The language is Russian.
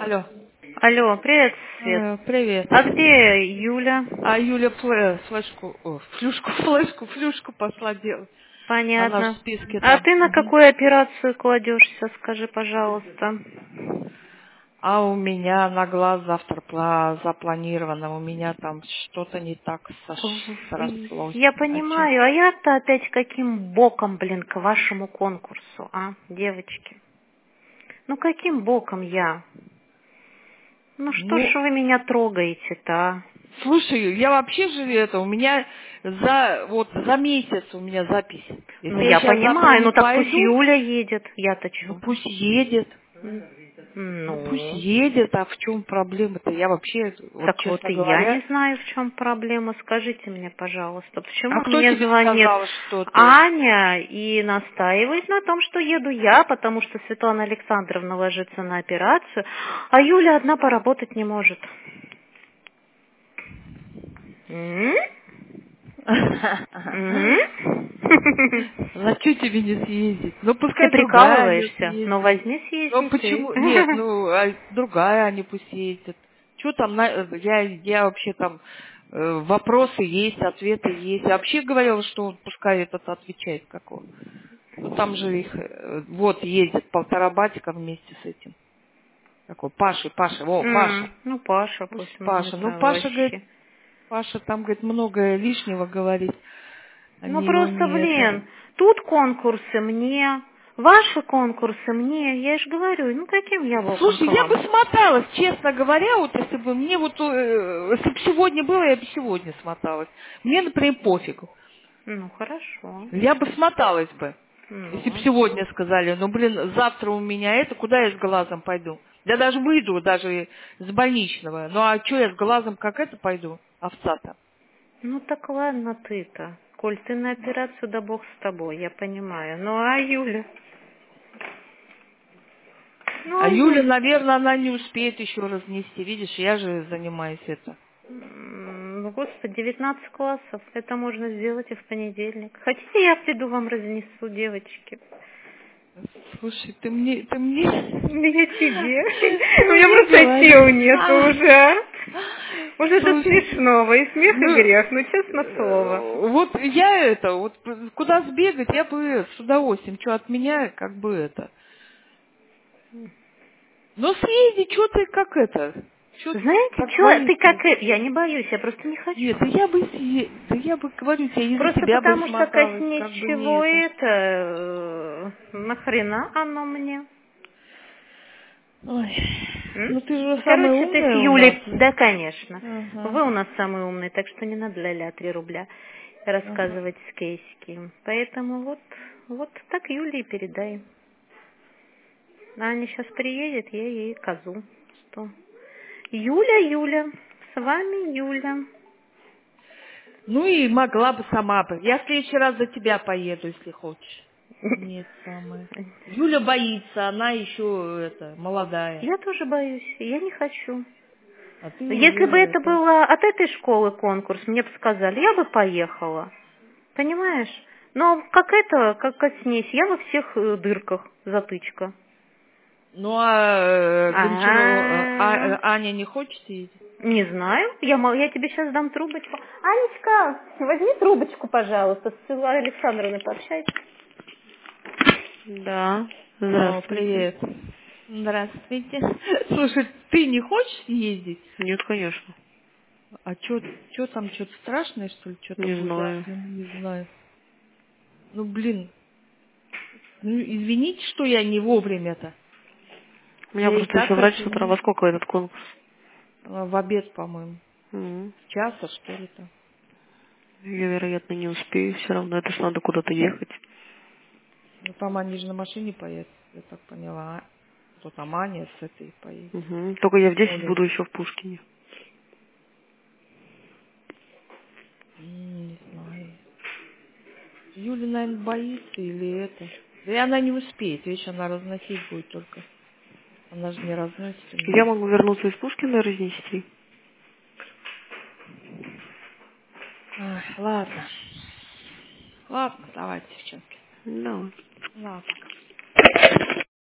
Алло. Алло, привет, Свет. Привет. А где Юля? А Юля флюшку пошла делать. Она же в Понятно. списке А там. ты на Мгм. какую операцию кладешься, скажи, пожалуйста? А у меня на глаз завтра запланировано. У меня там что-то не так срослось. Я А чё? понимаю, а я-то опять каким боком, блин, к вашему конкурсу, а, девочки? Ну, каким боком я? Ну, что ж Ну, вы меня трогаете-то, а? слушай, я вообще же у меня за месяц у меня запись. Ну, Если я я сейчас завтра понимаю, не ну так пусть пойду, Юля едет, я-то ну чё? пусть едет. Ну пусть Ну, едет, а в чем проблема-то? Я вообще, вот так вот честно и я не говоря, знаю, в чем проблема. Скажите мне, пожалуйста, а почему кто мне тебе звонит сказал, что ты... Аня и настаивает на том, что еду я, потому что Светлана Александровна ложится на операцию, а Юля одна поработать не может. М? М? На что тебе не съездить? Ну, Ты пускай другая Аня прикалываешься? Ну, съездит. возьми, Ну, съезди ты. почему? Нет, ну, другая Аня пусть ездит. Что там, я вообще там, вопросы есть, ответы есть. Я вообще говорила, что он пускай этот отвечает, как он. Ну, там же их, вот ездит 1,5 батика вместе с этим. Такой, Паша. Ну, Паша, Пусть пусть, ну, не Паша. Ну, знаю, Паша, говорит, вообще. Паша там, говорит, много лишнего говорит. Ну Они его просто, не это. блин, тут конкурсы мне, ваши конкурсы мне, я же говорю, ну каким я боком Слушай, к я бы вам? смоталась, честно говоря, вот если бы мне вот, если бы сегодня было, я бы сегодня смоталась. Мне, например, пофигу. Ну хорошо. Я бы смоталась бы. Если бы Ну, сегодня сказали, ну, блин, завтра у меня это, куда я с глазом пойду? Я даже выйду, даже с больничного. Ну, а что я с глазом как это пойду? Овца-то. ну так ладно ты-то. Коль, ты на операцию, да бог с тобой, я понимаю. Ну а Юля? Ну А а Юля, Юля? наверное, она не успеет еще разнести. Видишь, я же занимаюсь это. Ну, господи, 19 классов. Это можно сделать и в понедельник. Хотите, я приду вам разнесу, девочки? Слушай, ты мне... Я тебе. Ты У меня мне просто сил говоришь. нету уже. А? Уже до Слушай, смешного. И смех, и ну, грех. Ну, честно слово. вот я вот куда сбегать, я бы с удовольствием. Что от меня, как бы это. Ну, съезди, что ты как это? Что Знаете, так что ты боишься? как... Я не боюсь, я просто не Нет, хочу. да я бы, говорю тебе, из-за Просто тебя бы потому что смоталась, коснись как бы не чего это. это... Нахрена оно мне? Ой, М? ну ты же самая Короче, ты с умная у нас. Юлей... Да, конечно. Ага, Вы у нас самые умные, так что не надо ля-ля 3 рубля ага. рассказывать с кейсики. Поэтому вот так Юле и передай. Аня сейчас приедет, я ей козу. Что? Юля, с вами Юля. Ну и могла бы сама бы. Я в следующий раз за тебя поеду, если хочешь. Нет, самое. Юля боится, она еще это, молодая. Я тоже боюсь, я не хочу. А ты Если бы уже это это. было от этой школы конкурс, мне бы сказали, я бы поехала. Понимаешь? Но как коснись, я во всех дырках затычка. Ну а Гончарова, А, Аня не хочет ездить? не знаю, я тебе сейчас дам трубочку. Анечка, возьми трубочку, пожалуйста, с Светланой Александровной пообщайся. Да, О, здравствуйте. привет. Здравствуйте. Слушай, ты не хочешь ездить? Нет, конечно. А что там, что-то страшное, что ли, что-то Не будет? знаю. Я не знаю. Ну, блин, ну, извините, что я не вовремя-то. У меня Я и просто еще так врач с утра. Во извините. сколько этот конкурс? В обед, по-моему. М. С часа, что ли, там. Я, вероятно, не успею все равно. Это ж надо куда-то ехать. Ну, там они же на машине поедут, я так поняла. То там Аня с этой поедет. Мгм. Только я в 10 Олей. буду еще в Пушкине. Не знаю. Юля, наверное, боится или это. Да и она не успеет, видишь, она разносить будет только. Она же не разносит у Я меня. могу вернуться из Пушкина и разнести. Ай, ладно. Ладно, давайте, девчонки. Да. Ладно.